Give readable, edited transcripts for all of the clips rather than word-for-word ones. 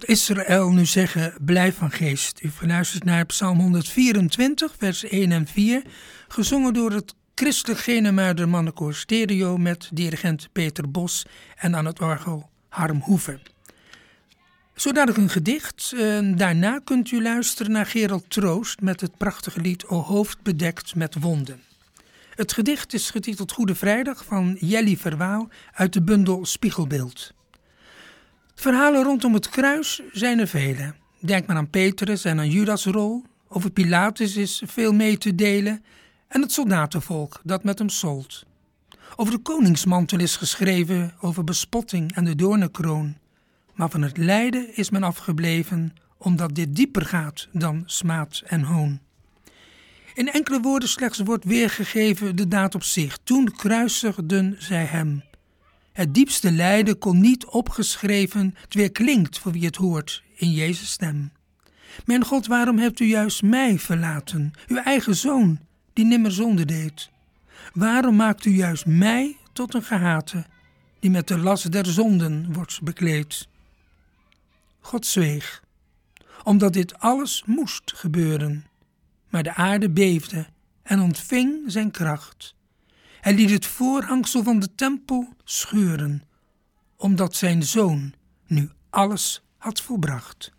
Israël nu zeggen, blijf van geest. U heeft geluisterd naar Psalm 124, vers 1 en 4, gezongen door het Christelijk Genemuider Mannenkoor Stereo met dirigent Peter Bos en aan het orgel Harm Hoeven. Zodanig een gedicht. Daarna kunt u luisteren naar Gerald Troost met het prachtige lied O hoofd bedekt met wonden. Het gedicht is getiteld Goede Vrijdag van Jelly Verwaal uit de bundel Spiegelbeeld. Verhalen rondom het kruis zijn er vele. Denk maar aan Petrus en aan Judas' rol. Over Pilatus is veel mee te delen. En het soldatenvolk dat met hem solt. Over de koningsmantel is geschreven, over bespotting en de doornenkroon. Maar van het lijden is men afgebleven, omdat dit dieper gaat dan smaad en hoon. In enkele woorden slechts wordt weergegeven de daad op zich. Toen kruisigden zij hem. Het diepste lijden kon niet opgeschreven, het weer klinkt voor wie het hoort in Jezus' stem. Mijn God, waarom hebt u juist mij verlaten, uw eigen zoon, die nimmer zonde deed? Waarom maakt u juist mij tot een gehate, die met de last der zonden wordt bekleed? God zweeg, omdat dit alles moest gebeuren. Maar de aarde beefde en ontving zijn kracht. Hij liet het voorhangsel van de tempel scheuren, omdat zijn zoon nu alles had volbracht.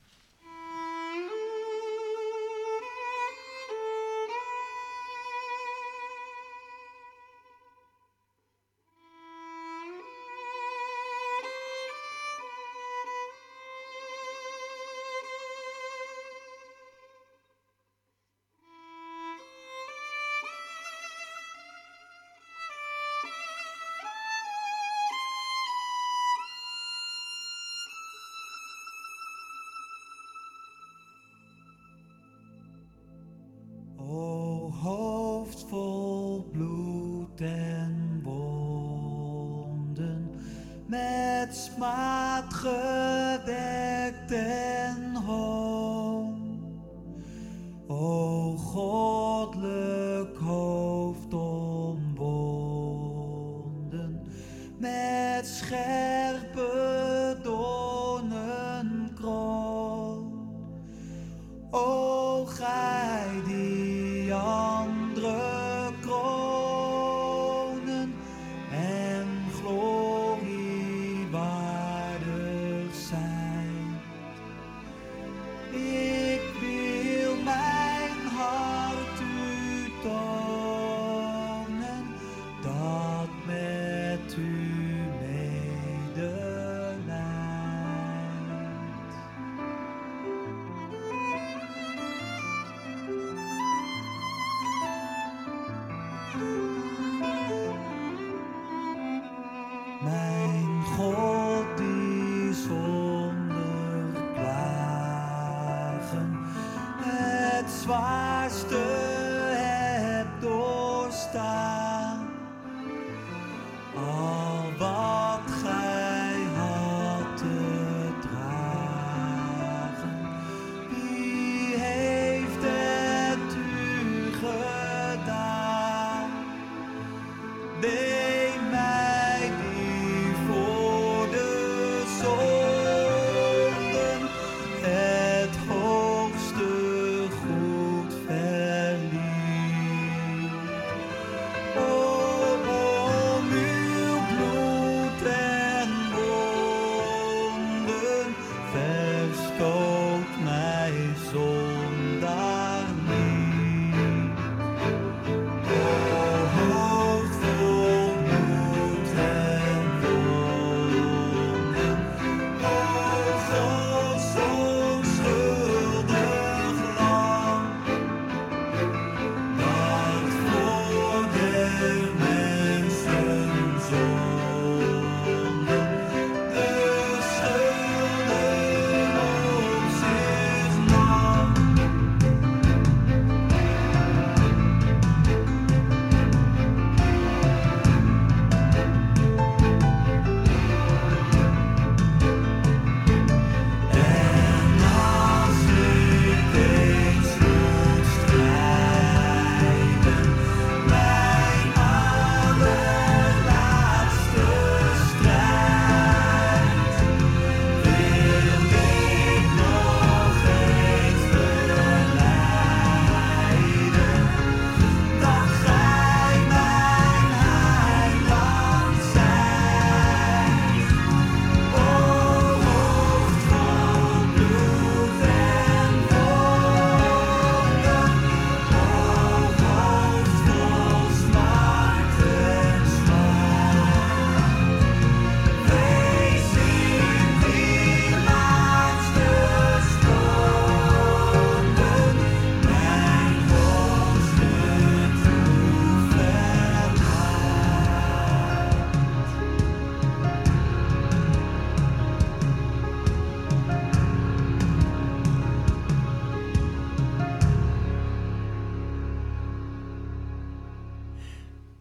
Hoofd vol bloed en wonden, met smaad gedekt en hoon. O goddelijk hoofd omwonden, met scherpe doornenkroon. O gij die andere kronen en glorie waardig zijn. Ik wil mijn hart u tonen, dat met u meegaat.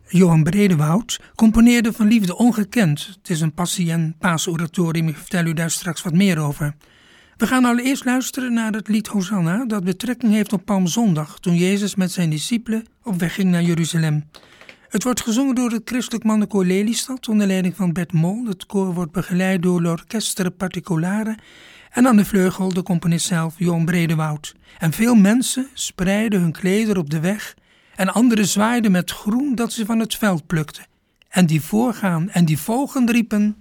Johan Bredewoud componeerde Van Liefde Ongekend. Het is een passie- en paasoratorium. Ik vertel u daar straks wat meer over. We gaan allereerst luisteren naar het lied Hosanna, dat betrekking heeft op Palmzondag, toen Jezus met zijn discipelen op weg ging naar Jeruzalem. Het wordt gezongen door het Christelijk Mannenkoor Lelystad onder leiding van Bert Mol. Het koor wordt begeleid door l'Orchestre Particolare en aan de vleugel de componist zelf, Johan Bredewoud. En veel mensen spreidden hun klederen op de weg en anderen zwaaiden met groen dat ze van het veld plukten. En die voorgaan en die volgen riepen: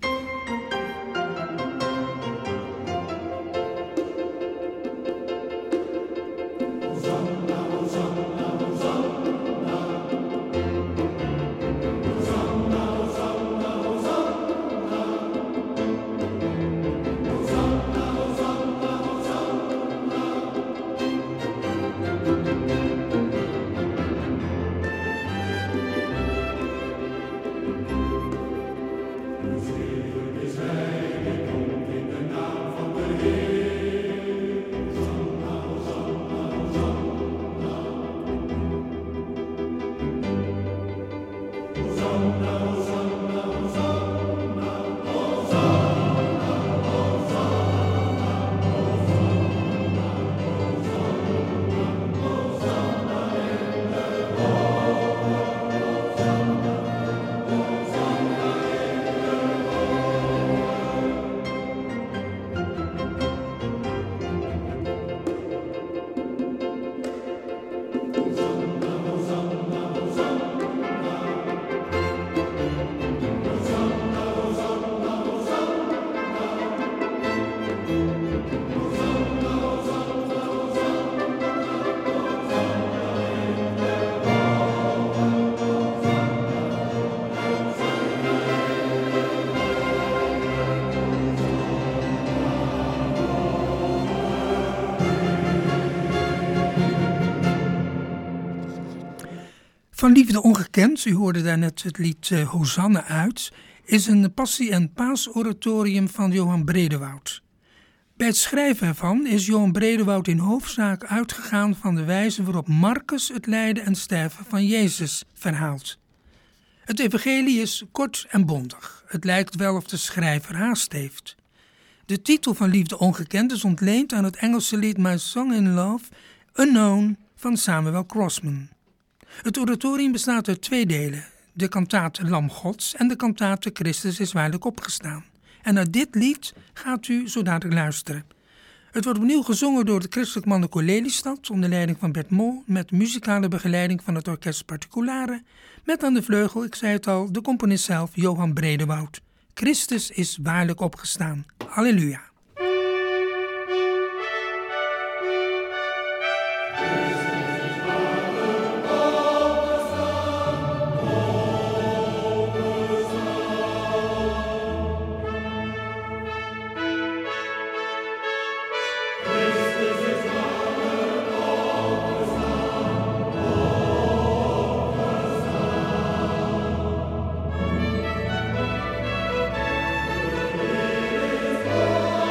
Van Liefde Ongekend, u hoorde daar net het lied Hosanna uit, is een passie- en paasoratorium van Johan Bredewoud. Bij het schrijven ervan is Johan Bredewoud in hoofdzaak uitgegaan van de wijze waarop Marcus het lijden en sterven van Jezus verhaalt. Het evangelie is kort en bondig. Het lijkt wel of de schrijver haast heeft. De titel van Liefde Ongekend is ontleend aan het Engelse lied My Song in Love, Unknown van Samuel Crossman. Het oratorium bestaat uit 2 delen, de kantaat Lam Gods en de kantaat Christus is waarlijk opgestaan. En naar dit lied gaat u zo dadelijk luisteren. Het wordt opnieuw gezongen door het Christelijk Mannenkoor Lelystad onder leiding van Bert Mol met muzikale begeleiding van het Orchestre Particolare, met aan de vleugel, ik zei het al, de componist zelf Johan Bredewoud. Christus is waarlijk opgestaan. Halleluja. Oh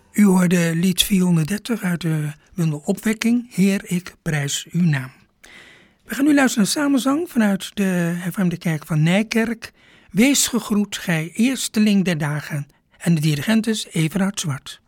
U hoorde lied 430 uit de bundel Opwekking, Heer, ik prijs uw naam. We gaan nu luisteren naar samenzang vanuit de hervormde kerk van Nijkerk. Wees gegroet, gij eersteling der dagen. En de dirigent is Everhard Zwart.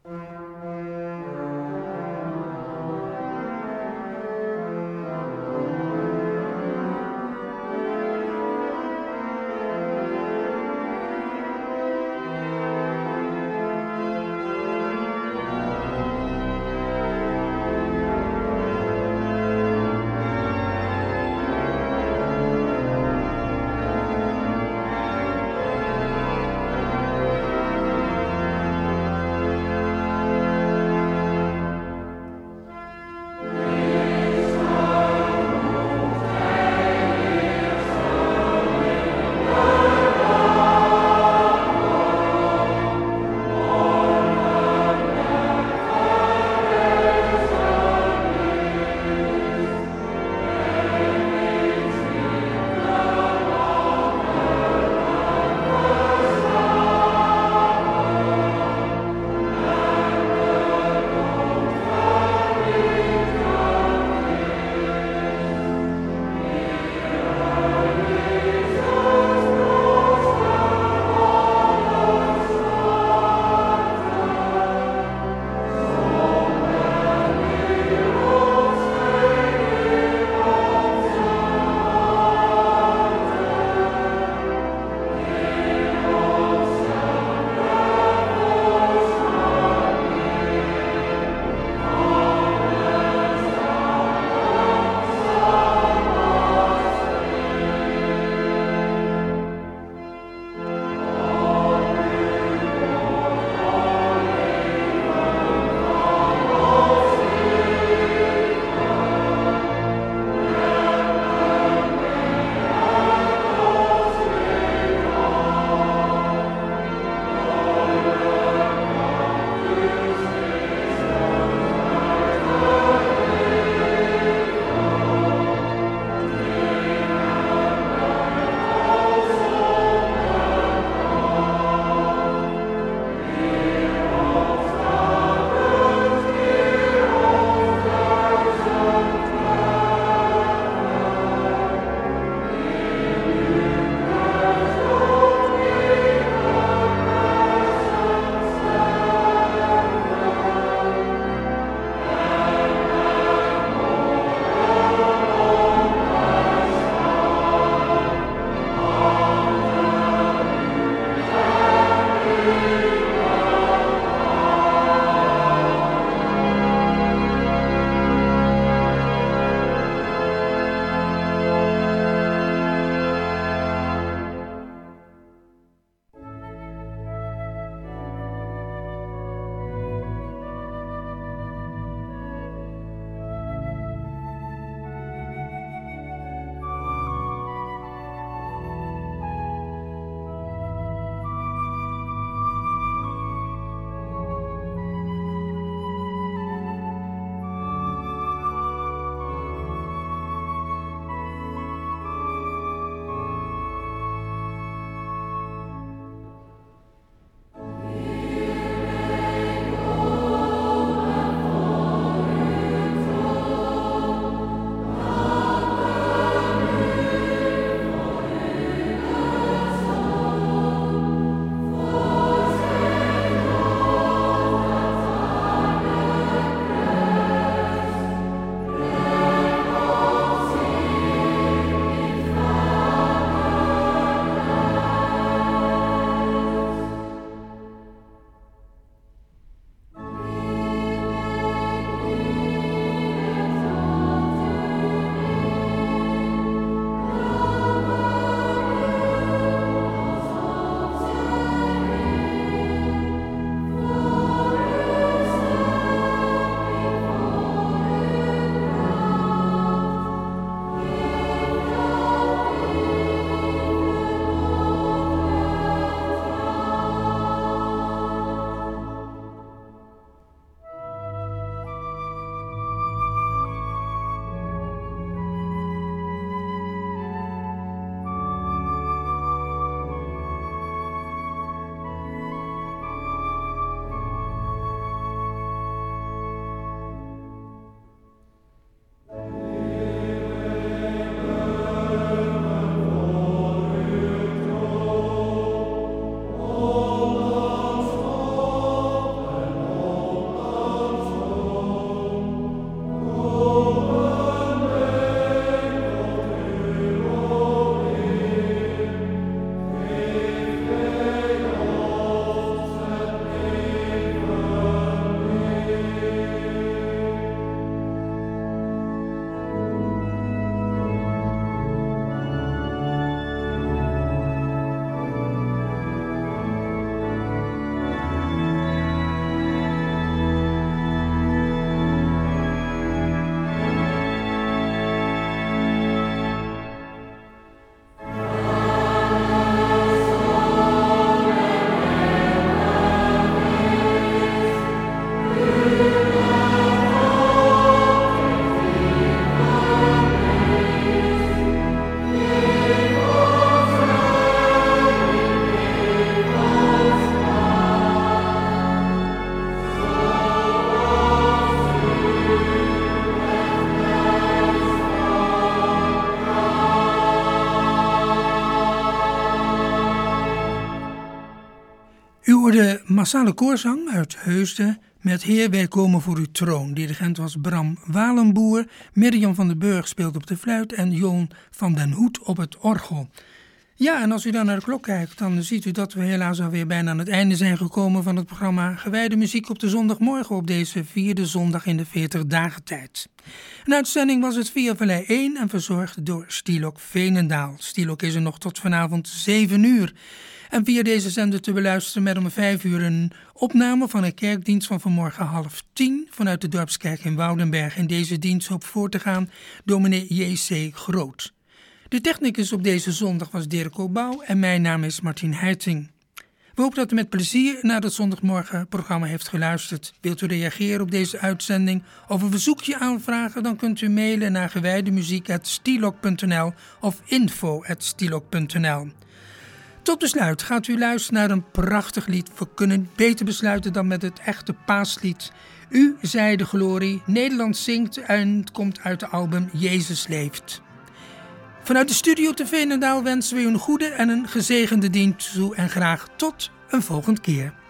massale koorzang uit Heusden met Heer, wij komen voor uw troon. Dirigent was Bram Walenboer, Mirjam van den Burg speelde op de fluit en Joon van den Hoed op het orgel. Ja, en als u dan naar de klok kijkt, dan ziet u dat we helaas alweer bijna aan het einde zijn gekomen van het programma Gewijde Muziek op de zondagmorgen op deze 4e zondag in de 40 dagen tijd. Een uitzending was het via Vallei 1 en verzorgd door Stielok Veenendaal. Stielok is er nog tot vanavond 7 uur. En via deze zender te beluisteren met om 5 uur een opname van een kerkdienst van vanmorgen 9:30 vanuit de Dorpskerk in Woudenberg. In deze dienst hoop voor te gaan dominee J.C. Groot. De technicus op deze zondag was Dirk Obouw en mijn naam is Martien Heiting. We hopen dat u met plezier naar het zondagmorgenprogramma heeft geluisterd. Wilt u reageren op deze uitzending of een verzoekje aanvragen, dan kunt u mailen naar geweidemuziek@stielok.nl of info@stielok.nl. Tot besluit gaat u luisteren naar een prachtig lied. We kunnen beter besluiten dan met het echte paaslied. U zij de glorie, Nederland zingt en het komt uit de album Jezus leeft. Vanuit de studio te Veenendaal wensen we u een goede en een gezegende dienst toe en graag tot een volgende keer.